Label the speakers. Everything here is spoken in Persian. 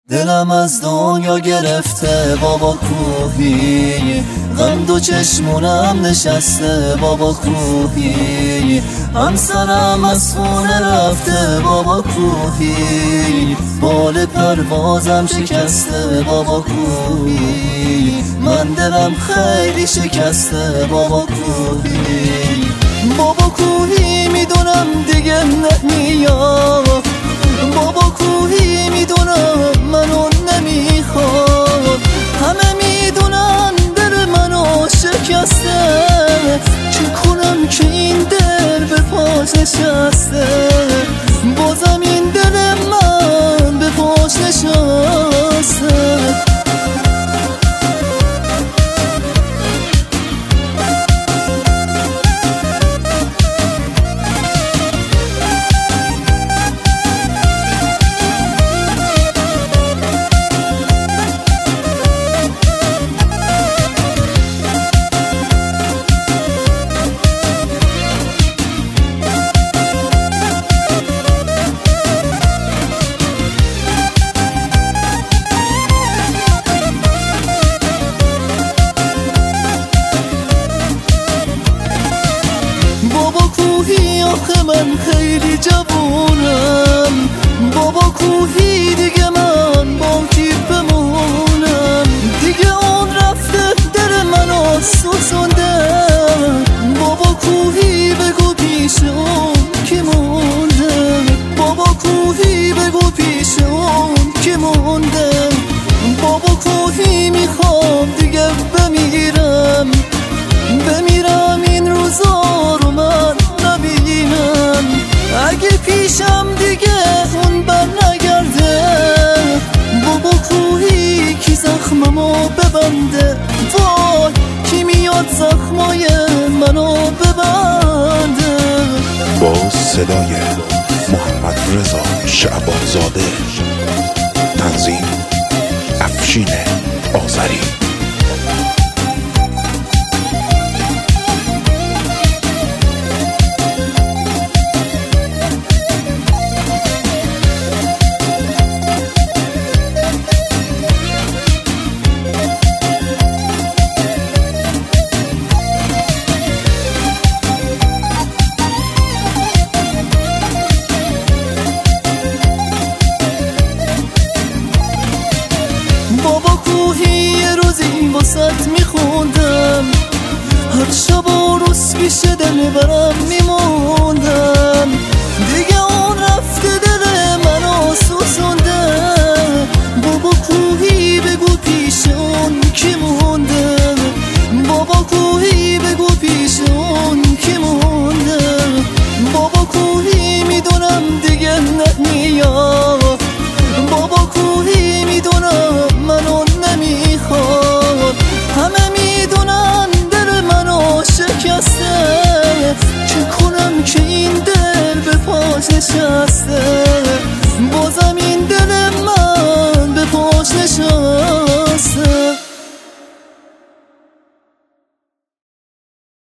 Speaker 1: دلم از دنیا گرفته بابا کوهی، غم دو چشمونم نشسته بابا کوهی، همسرم از خونه رفته بابا کوهی، بال پروازم شکسته بابا کوهی، من دلم خیلی شکسته بابا کوهی. بابا کوهی میدونم دیگه نمیاد، بابا کوهی میدونم منو نمیخواد، همه میدونن دل منو شکسته، چه کنم که این دل به پاش نشسته، بازم این دل من به پاش نشسته. بابا کوهی آخه من خیلی جوونم، بابا کوهی دیگه من با کی بمونم، دیگه اون رفته دل منو سوزونده، بابا کوهی بگو پیش اون کی مونده، بابا کوهی بگو پیش اون کی مونده، بابا کوهی میخوام دیگه بمیرم این روزا رو من نبینم، اگه پیشم دیگه اون بر نگرده، بابا کوهی کی زخممو ببنده، وای کی میاد زخمای منو ببنده.
Speaker 2: با صدای محمد رضا شعبانزاده، تنظیم افشین آذری.
Speaker 1: بابا کوهی یه روزی واسط میخوندم، هر شب و روز پیش دل برم میموندم،